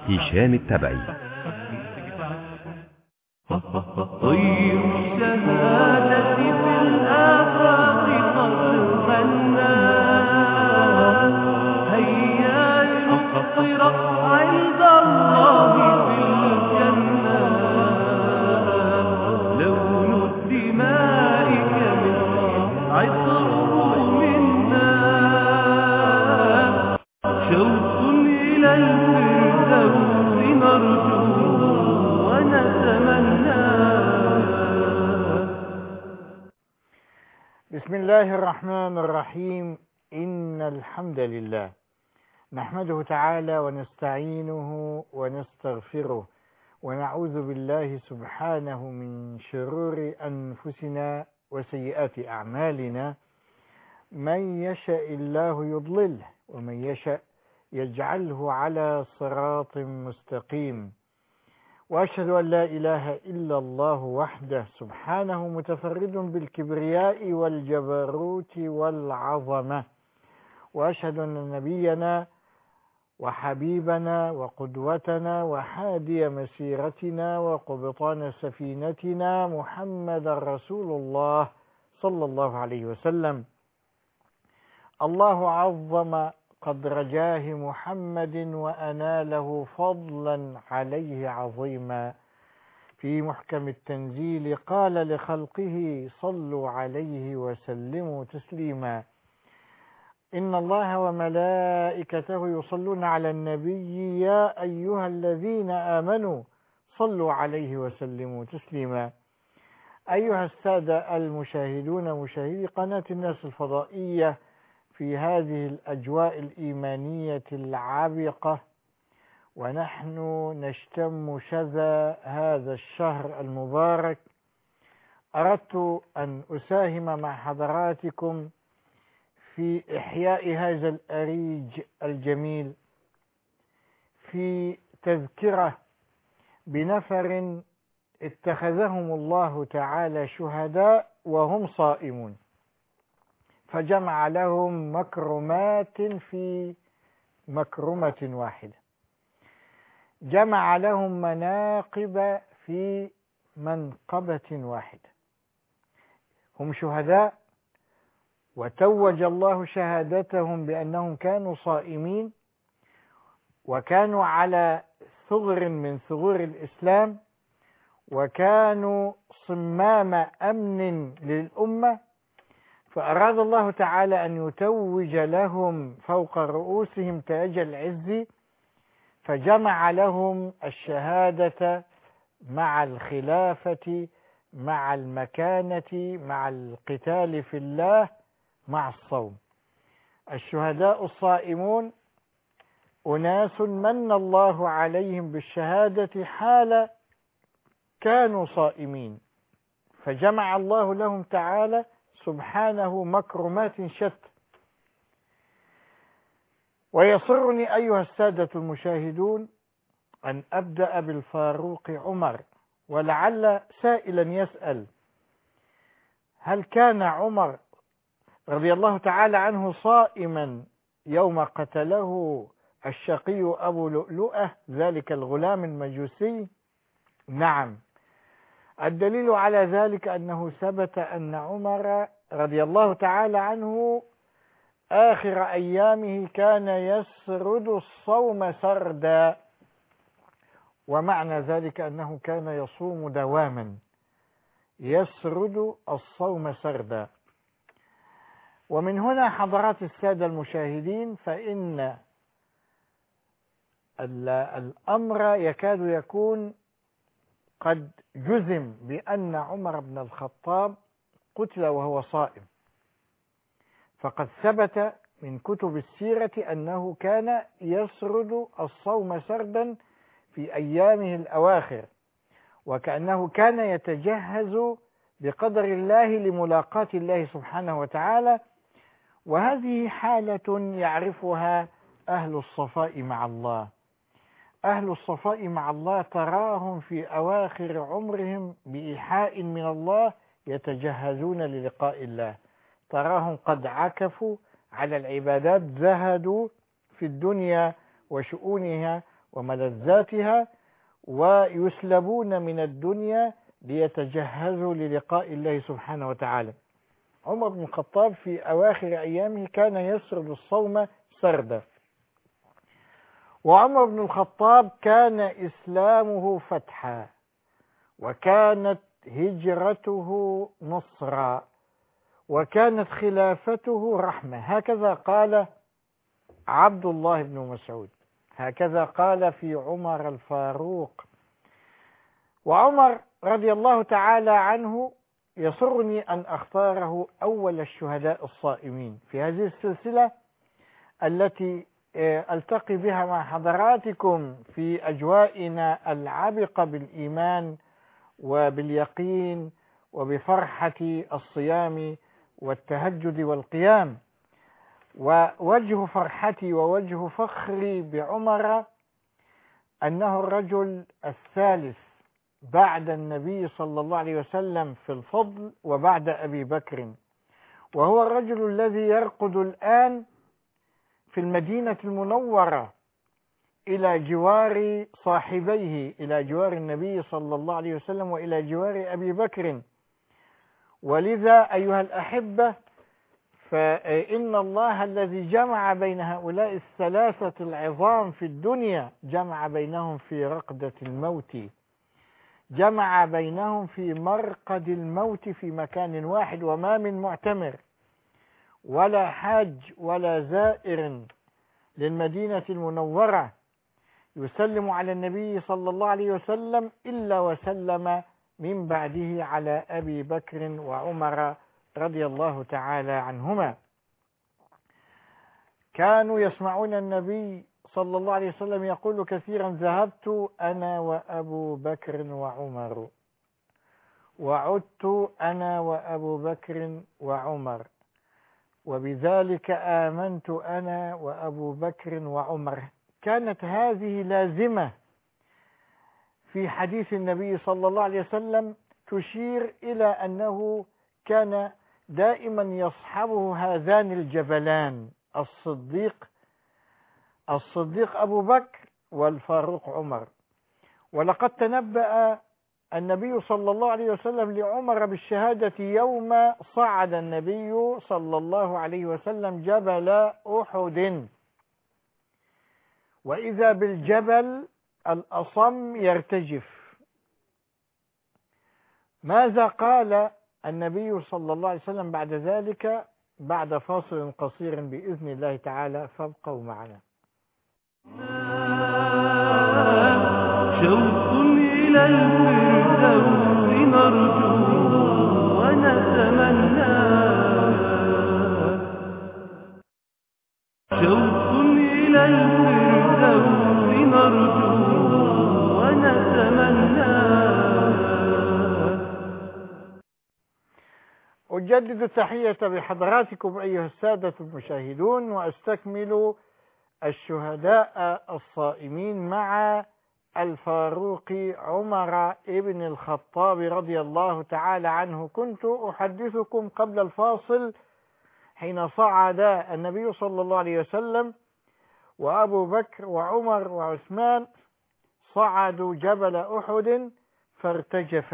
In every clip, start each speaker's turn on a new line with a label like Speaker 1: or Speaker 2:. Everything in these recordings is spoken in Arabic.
Speaker 1: هشام التبعي.
Speaker 2: طير الشهادة في الآفاق قد غنى، هيا لنفطر عند الله في الجنة، لون الدماء كمثل عطره منا، شوق إلى الفردوس نرجو ونتمنى.
Speaker 3: بسم الله الرحمن الرحيم. إن الحمد لله نحمده تعالى ونستعينه ونستغفره ونعوذ بالله سبحانه من شرور أنفسنا وسيئات أعمالنا، من يشاء الله يضلله ومن يشاء يجعله على صراط مستقيم، وأشهد أن لا إله إلا الله وحده سبحانه متفرد بالكبرياء والجبروت والعظمة، وأشهد أن نبينا وحبيبنا وقدوتنا وحادي مسيرتنا وقبطان سفينتنا محمد رسول الله صلى الله عليه وسلم. الله عظم قدر جاه محمد وأناله فضلا عليه عظيما، في محكم التنزيل قال لخلقه صلوا عليه وسلموا تسليما. إن الله وملائكته يصلون على النبي يا أيها الذين آمنوا صلوا عليه وسلموا تسليما. أيها السادة المشاهدون مشاهدي قناة الناس الفضائية، في هذه الأجواء الإيمانية العبقة ونحن نشتم شذا هذا الشهر المبارك، أردت أن أساهم مع حضراتكم في إحياء هذا الأريج الجميل، في تذكرة بنفر اتخذهم الله تعالى شهداء وهم صائمون، فجمع لهم مكرمات في مكرمة واحدة، جمع لهم مناقب في منقبة واحدة. هم شهداء وتوج الله شهادتهم بأنهم كانوا صائمين وكانوا على ثغر من ثغور الإسلام وكانوا صمام أمن للأمة، فأراد الله تعالى أن يتوج لهم فوق رؤوسهم تاج العز، فجمع لهم الشهادة مع الخلافة مع المكانة مع القتال في الله مع الصوم. الشهداء الصائمون أناس من الله عليهم بالشهادة حال كانوا صائمين، فجمع الله لهم تعالى سبحانه مكرمات شتى. ويسرني أيها السادة المشاهدون أن أبدأ بالفاروق عمر، ولعل سائلا يسأل: هل كان عمر رضي الله تعالى عنه صائما يوم قتله الشقي أبو لؤلؤة ذلك الغلام المجوسي؟ نعم، الدليل على ذلك أنه ثبت أن عمر رضي الله تعالى عنه آخر أيامه كان يسرد الصوم سردا، ومعنى ذلك أنه كان يصوم دواما، يسرد الصوم سردا. ومن هنا حضرات السادة المشاهدين فإن الأمر يكاد يكون قد جزم بأن عمر بن الخطاب قتل وهو صائم، فقد ثبت من كتب السيرة أنه كان يسرد الصوم سردا في أيامه الأواخر، وكأنه كان يتجهز بقدر الله لملاقاة الله سبحانه وتعالى. وهذه حالة يعرفها أهل الصفاء مع الله. أهل الصفاء مع الله تراهم في أواخر عمرهم بإيحاء من الله يتجهزون للقاء الله، تراهم قد عكفوا على العبادات، زهدوا في الدنيا وشؤونها وملذاتها ويسلبون من الدنيا ليتجهزوا للقاء الله سبحانه وتعالى. عمر بن الخطاب في أواخر أيامه كان يسرد الصوم سردا. وعمر بن الخطاب كان إسلامه فتحا، وكانت هجرته نصرا، وكانت خلافته رحمة. هكذا قال عبد الله بن مسعود، هكذا قال في عمر الفاروق. وعمر رضي الله تعالى عنه يسرني أن أختاره أول الشهداء الصائمين في هذه السلسلة التي ألتقي بها مع حضراتكم في أجوائنا العابقة بالإيمان وباليقين وبفرحة الصيام والتهجد والقيام. ووجه فرحتي ووجه فخري بعمر أنه الرجل الثالث بعد النبي صلى الله عليه وسلم في الفضل وبعد أبي بكر، وهو الرجل الذي يرقد الآن في المدينة المنورة إلى جوار صاحبيه، إلى جوار النبي صلى الله عليه وسلم وإلى جوار أبي بكر. ولذا أيها الأحبة، فإن الله الذي جمع بين هؤلاء الثلاثة العظام في الدنيا جمع بينهم في رقدة الموت، جمع بينهم في مرقد الموت في مكان واحد. وما من معتمر ولا حاج ولا زائر للمدينة المنورة يسلم على النبي صلى الله عليه وسلم إلا وسلم من بعده على أبي بكر وعمر رضي الله تعالى عنهما. كانوا يسمعون النبي صلى الله عليه وسلم يقول كثيرا: ذهبت أنا وأبو بكر وعمر، وعدت أنا وأبو بكر وعمر، وبذلك آمنت أنا وأبو بكر وعمر. كانت هذه لازمة في حديث النبي صلى الله عليه وسلم تشير إلى أنه كان دائما يصحبه هذان الجبلان، الصديق أبو بكر والفاروق عمر. ولقد تنبأ النبي صلى الله عليه وسلم لعمر بالشهادة يوم صعد النبي صلى الله عليه وسلم جبل أحد، وإذا بالجبل الأصم يرتجف. ماذا قال النبي صلى الله عليه وسلم بعد ذلك؟ بعد فاصل قصير بإذن الله تعالى، فابقوا معنا.
Speaker 2: شوق إلى الفردوس نرجو ونتمنى، شوق إلى الفردوس نرجو ونتمنى.
Speaker 3: أجدد التحية بحضراتكم أيها السادة المشاهدون، وأستكمل الشهداء الصائمين مع الفاروق عمر ابن الخطاب رضي الله تعالى عنه. كنت أحدثكم قبل الفاصل حين صعد النبي صلى الله عليه وسلم وأبو بكر وعمر وعثمان، صعدوا جبل أحد فارتجف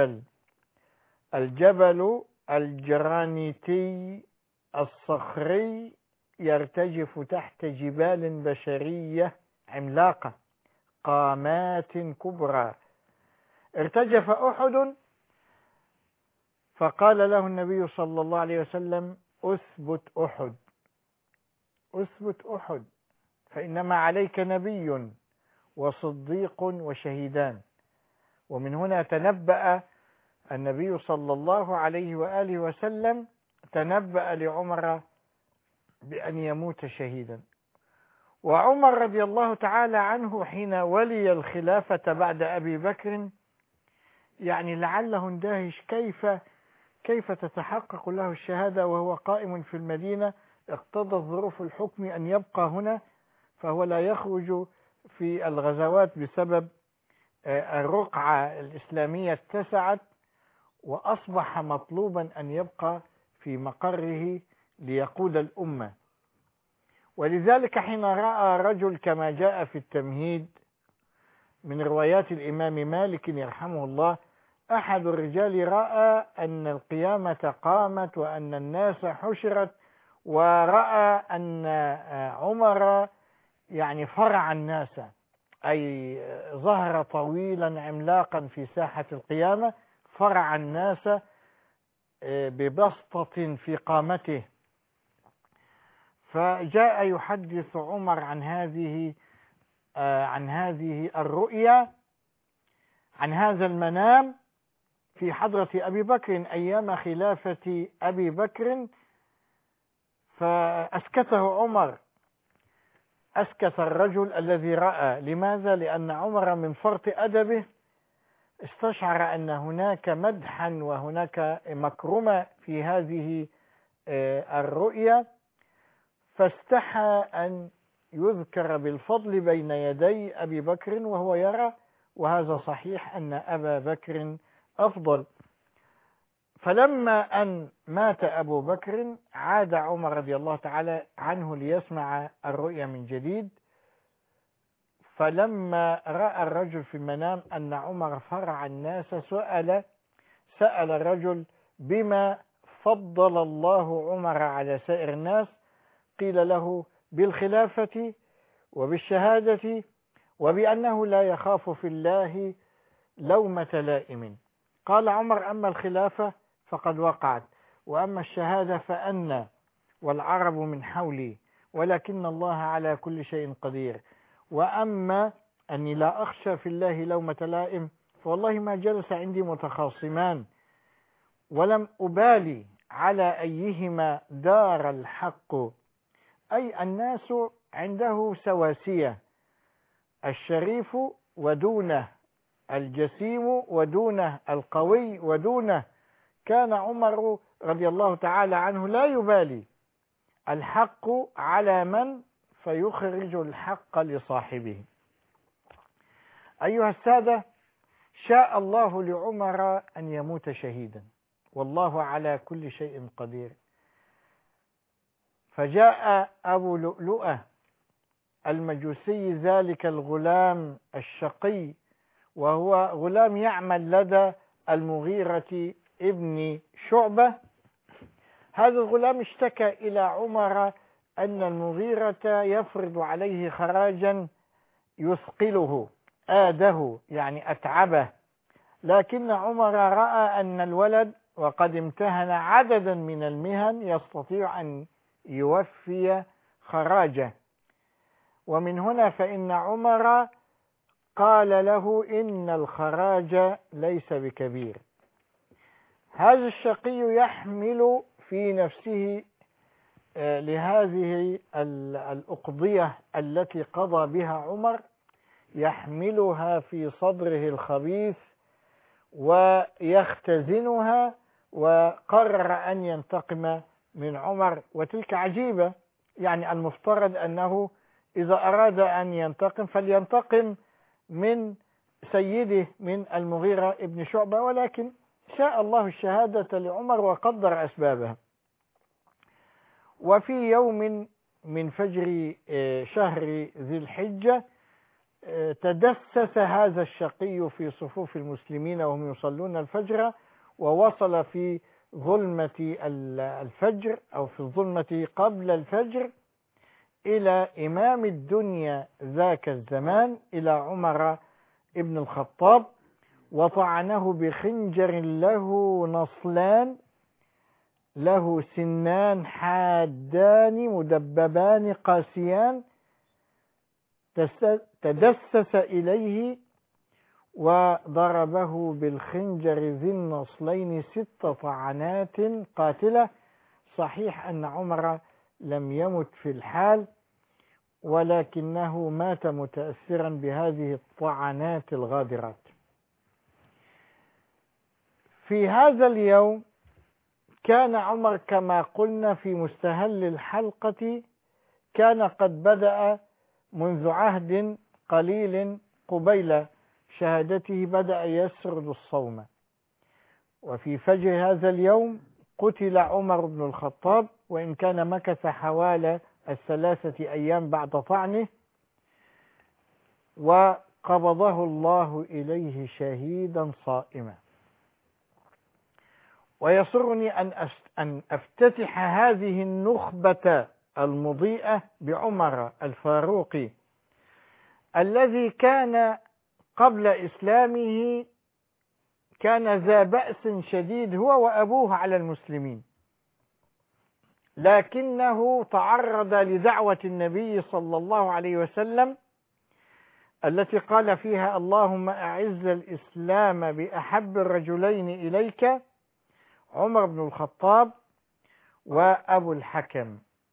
Speaker 3: الجبل الجرانيتي الصخري يرتجف تحت جبال بشرية عملاقة قامات كبرى. ارتجف أحد، فقال له النبي صلى الله عليه وسلم: أثبت أحد، فإنما عليك نبي وصديق وشهيدان. ومن هنا تنبأ النبي صلى الله عليه وآله وسلم، تنبأ لعمر بأن يموت شهيدا. وعمر رضي الله تعالى عنه حين ولي الخلافة بعد أبي بكر، يعني لعله اندهش كيف تتحقق له الشهادة وهو قائم في المدينة. اقتضت ظروف الحكم أن يبقى هنا، فهو لا يخرج في الغزوات بسبب الرقعة الإسلامية اتسعت، وأصبح مطلوبا أن يبقى في مقره ليقود الأمة. ولذلك حين رأى رجل كما جاء في التمهيد من روايات الإمام مالك يرحمه الله: أحد الرجال رأى أن القيامة قامت وأن الناس حشرت، ورأى أن عمر يعني فرع الناس، أي ظهر طويلا عملاقا في ساحة القيامة، فرع الناس ببسطة في قامته. فجاء يحدث عمر عن هذه الرؤيا، عن هذا المنام في حضرة أبي بكر أيام خلافة أبي بكر، فأسكته عمر، أسكت الرجل الذي رأى. لماذا؟ لأن عمر من فرط أدبه استشعر أن هناك مدحا وهناك مكرمة في هذه الرؤيا، فاستحى أن يذكر بالفضل بين يدي أبي بكر وهو يرى، وهذا صحيح أن أبا بكر أفضل. فلما أن مات أبو بكر عاد عمر رضي الله تعالى عنه ليسمع الرؤيا من جديد، فلما رأى الرجل في المنام أن عمر فرع الناس سأل الرجل: بما فضل الله عمر على سائر الناس؟ قيل له: بالخلافة وبالشهادة وبأنه لا يخاف في الله لومة لائم. قال عمر: أما الخلافة فقد وقعت، وأما الشهادة فأنا والعرب من حولي، ولكن الله على كل شيء قدير. وأما أني لا أخشى في الله لومة لائم، فوالله ما جلس عندي متخاصمان ولم أبالي على أيهما دار الحق، أي الناس عنده سواسية، الشريف ودونه، الجسيم ودونه، القوي ودونه. كان عمر رضي الله تعالى عنه لا يبالي، الحق على من؟ فيخرج الحق لصاحبه. أيها السادة، شاء الله لعمر أن يموت شهيدا، والله على كل شيء قدير. فجاء أبو لؤلؤة المجوسي، ذلك الغلام الشقي، وهو غلام يعمل لدى المغيرة ابن شعبة. هذا الغلام اشتكى إلى عمر أن المغيرة يفرض عليه خراجا يثقله، آده يعني أتعبه، لكن عمر رأى أن الولد وقد امتهن عددا من المهن يستطيع أن يوفي خراجه، ومن هنا فإن عمر قال له: إن الخراج ليس بكبير. هذا الشقي يحمل في نفسه لهذه الأقضية التي قضى بها عمر، يحملها في صدره الخبيث ويختزنها، وقرر أن ينتقم من عمر. وتلك عجيبة، يعني المفترض أنه إذا أراد أن ينتقم فلينتقم من سيده، من المغيرة ابن شعبة، ولكن شاء الله الشهادة لعمر وقدر أسبابها. وفي يوم من فجر شهر ذي الحجة تدسس هذا الشقي في صفوف المسلمين وهم يصلون الفجر، ووصل في ظلمة الفجر أو في الظلمة قبل الفجر إلى إمام الدنيا ذاك الزمان، إلى عمر ابن الخطاب، وطعنه بخنجر له نصلان، له سنان حادان مدببان قاسيان، تدسس إليه وضربه بالخنجر ذي النصلين 6 طعنات قاتلة. صحيح أن عمر لم يمت في الحال، ولكنه مات متأثرا بهذه الطعنات الغادرات. في هذا اليوم كان عمر كما قلنا في مستهل الحلقة، كان قد بدأ منذ عهد قليل قبيل شهادته بدأ يسرد الصوم. وفي فجر هذا اليوم قتل عمر بن الخطاب، وإن كان مكث حوالي 3 أيام بعد طعنه. وقتل قبضه الله إليه شهيدا صائما. ويسرني أن أفتتح هذه النخبة المضيئة بعمر الفاروق الذي كان قبل إسلامه كان ذا بأس شديد هو وأبوه على المسلمين، لكنه تعرض لدعوة النبي صلى الله عليه وسلم التي قال فيها: اللهم أعز الإسلام بأحب الرجلين إليك عمر بن الخطاب وأبو الحكم.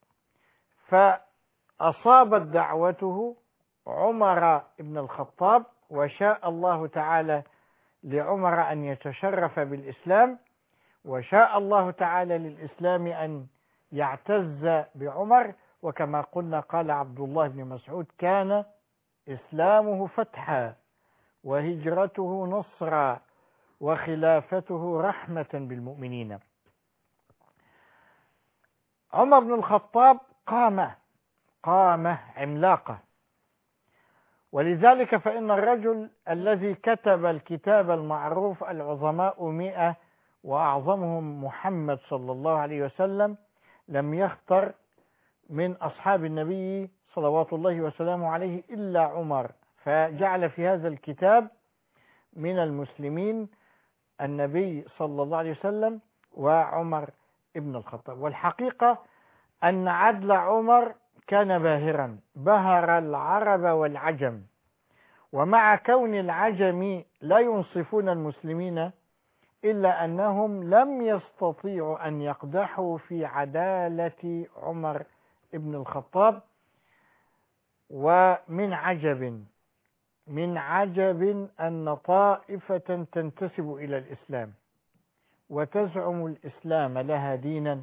Speaker 3: فأصابت دعوته عمر بن الخطاب، وشاء الله تعالى لعمر أن يتشرف بالإسلام، وشاء الله تعالى للإسلام أن يعتز بعمر. وكما قلنا قال عبد الله بن مسعود: كان إسلامه فتحا وهجرته نصرا وخلافته رحمة بالمؤمنين. عمر بن الخطاب قامة عملاقة، ولذلك فإن الرجل الذي كتب الكتاب المعروف العظماء 100 وأعظمهم محمد صلى الله عليه وسلم لم يختر من أصحاب النبي صلوات الله وسلامه عليه إلا عمر، فجعل في هذا الكتاب من المسلمين النبي صلى الله عليه وسلم وعمر ابن الخطاب. والحقيقة أن عدل عمر كان باهرا، بهر العرب والعجم، ومع كون العجم لا ينصفون المسلمين إلا أنهم لم يستطيعوا أن يقدحوا في عدالة عمر ابن الخطاب. ومن عجب أن طائفة تنتسب إلى الإسلام وتزعم الإسلام لها دينا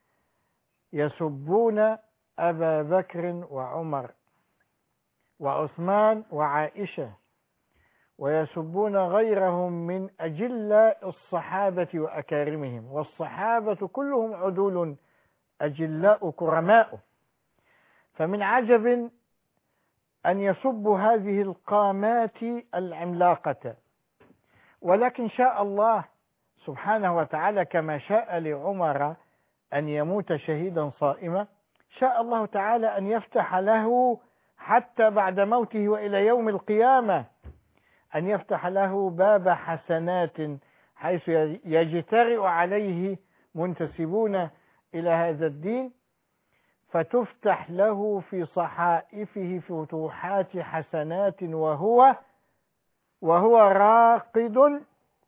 Speaker 3: يسبون أبا بكر وعمر وعثمان وعائشة، ويسبون غيرهم من أجلاء الصحابة وأكارمهم، والصحابة كلهم عدول أجلاء كرماء. فمن عجب أن يسبوا هذه القامات العملاقة، ولكن شاء الله سبحانه وتعالى كما شاء لعمر أن يموت شهيدا صائما، شاء الله تعالى أن يفتح له حتى بعد موته وإلى يوم القيامة، أن يفتح له باب حسنات حيث يجترئ عليه منتسبون إلى هذا الدين، فتفتح له في صحائفه فتوحات حسنات وهو راقد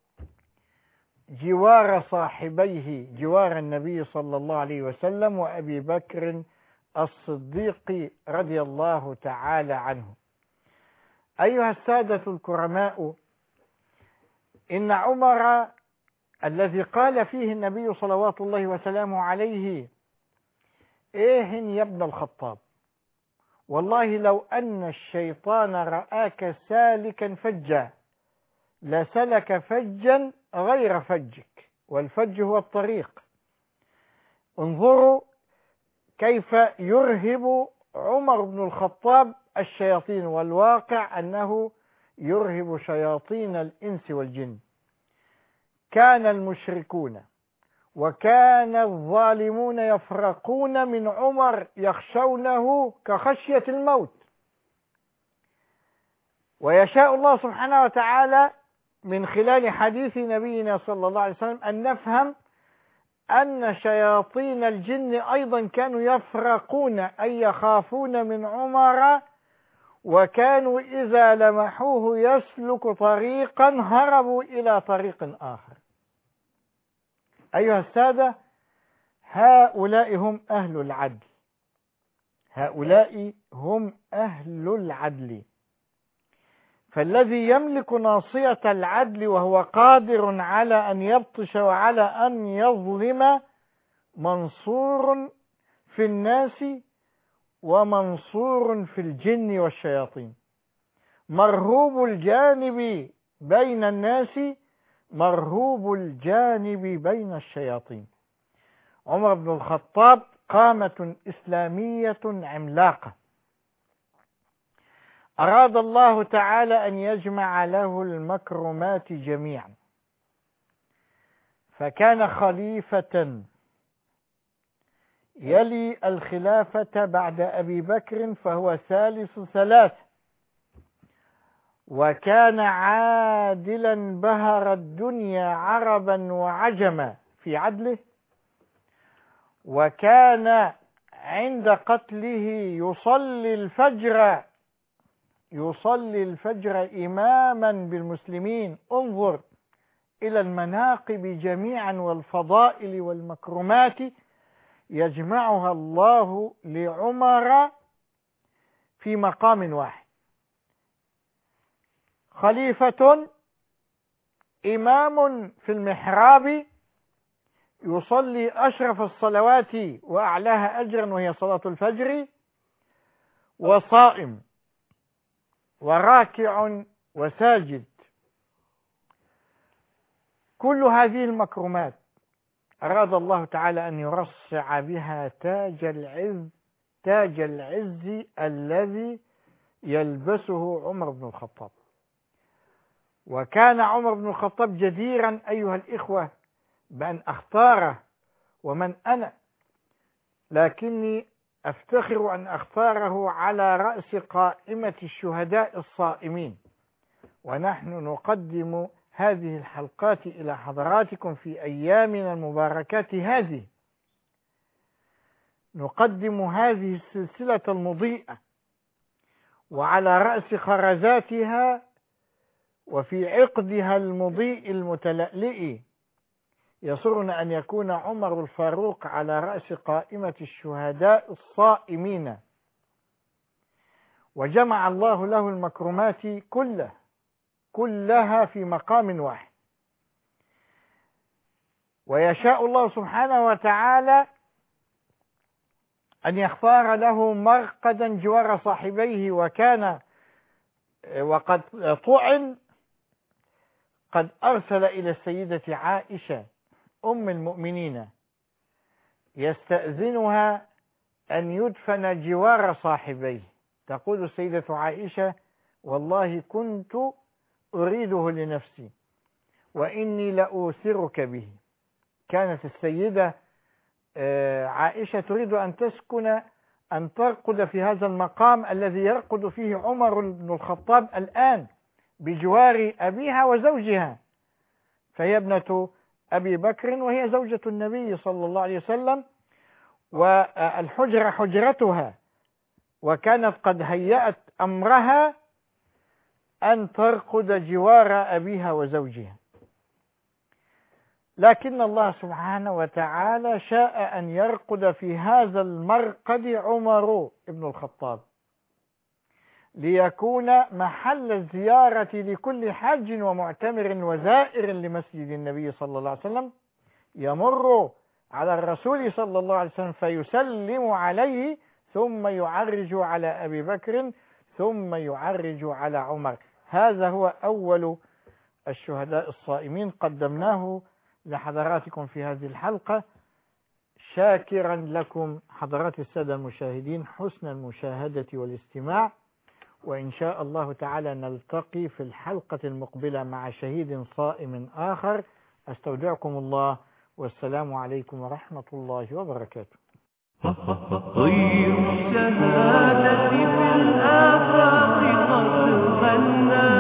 Speaker 3: جوار صاحبيه، جوار النبي صلى الله عليه وسلم وأبي بكر الصديق رضي الله تعالى عنه. أيها السادة الكرماء، إن عمر الذي قال فيه النبي صلوات الله وسلامه عليه: إيه يا ابن الخطاب، والله لو أن الشيطان رآك سالكا فجا لسلك فجا غير فجك، والفج هو الطريق. انظروا كيف يرهب عمر بن الخطاب الشياطين، والواقع أنه يرهب شياطين الإنس والجن. كان المشركون وكان الظالمون يفرقون من عمر، يخشونه كخشية الموت. ويشاء الله سبحانه وتعالى من خلال حديث نبينا صلى الله عليه وسلم أن نفهم أن شياطين الجن أيضا كانوا يفرقون، أي يخافون من عمر، وكانوا إذا لمحوه يسلك طريقا هربوا إلى طريق آخر. أيها السادة، هؤلاء هم أهل العدل، هؤلاء هم أهل العدل. فالذي يملك ناصية العدل وهو قادر على أن يبطش وعلى أن يظلم منصور في الناس ومنصور في الجن والشياطين، مرهوب الجانب بين الناس، مرهوب الجانب بين الشياطين. عمر بن الخطاب قامة إسلامية عملاقة. أراد الله تعالى أن يجمع له المكرمات جميعا، فكان خليفة يلي الخلافة بعد أبي بكر فهو ثالث ثلاثة، وكان عادلا بهر الدنيا عربا وعجما في عدله، وكان عند قتله يصلي الفجر إماما بالمسلمين. انظر إلى المناقب جميعا والفضائل والمكرمات يجمعها الله لعمر في مقام واحد. خليفة إمام في المحراب يصلي أشرف الصلوات وأعلاها أجرا وهي صلاة الفجر، وصائم وراكع وساجد. كل هذه المكرمات أراد الله تعالى أن يرصع بها تاج العز الذي يلبسه عمر بن الخطاب. وكان عمر بن الخطاب جديرا أيها الإخوة بأن أختاره، ومن أنا، لكني أفتخر أن أختاره على رأس قائمة الشهداء الصائمين. ونحن نقدم هذه الحلقات إلى حضراتكم في أيامنا المباركات هذه، نقدم هذه السلسلة المضيئة، وعلى رأس خرزاتها وفي عقدها المضيء المتلألئ يسرنا أن يكون عمر الفاروق على رأس قائمة الشهداء الصائمين. وجمع الله له المكرمات كلها في مقام واحد. ويشاء الله سبحانه وتعالى أن يختار له مرقدا جوار صاحبيه، وقد طعن قد أرسل إلى السيدة عائشة أم المؤمنين يستأذنها أن يدفن جوار صاحبيه. تقول السيدة عائشة: والله كنت أريده لنفسي وإني لأوثرك به. كانت السيدة عائشة تريد أن تسكن، أن ترقد في هذا المقام الذي يرقد فيه عمر بن الخطاب الآن بجوار أبيها وزوجها، فهي ابنة أبي بكر وهي زوجة النبي صلى الله عليه وسلم، والحجرة حجرتها، وكانت قد هيأت أمرها أن ترقد جوار أبيها وزوجها. لكن الله سبحانه وتعالى شاء أن يرقد في هذا المرقد عمر بن الخطاب ليكون محل الزيارة لكل حاج ومعتمر وزائر لمسجد النبي صلى الله عليه وسلم، يمر على الرسول صلى الله عليه وسلم فيسلم عليه، ثم يعرج على أبي بكر، ثم يعرج على عمر. هذا هو أول الشهداء الصائمين، قدمناه لحضراتكم في هذه الحلقة، شاكرا لكم حضرات السادة المشاهدين حسن المشاهدة والاستماع. وإن شاء الله تعالى نلتقي في الحلقة المقبلة مع شهيد صائم آخر. أستودعكم الله، والسلام عليكم ورحمة الله وبركاته.
Speaker 2: طير الشهادة في الآفاق قد غنى،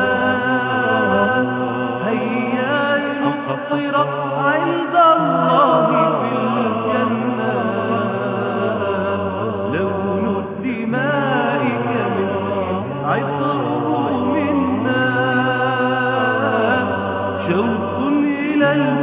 Speaker 2: هيا لنصرف عند الله في الجنة، لون الدماء كمثل عطره منا، شوق إلى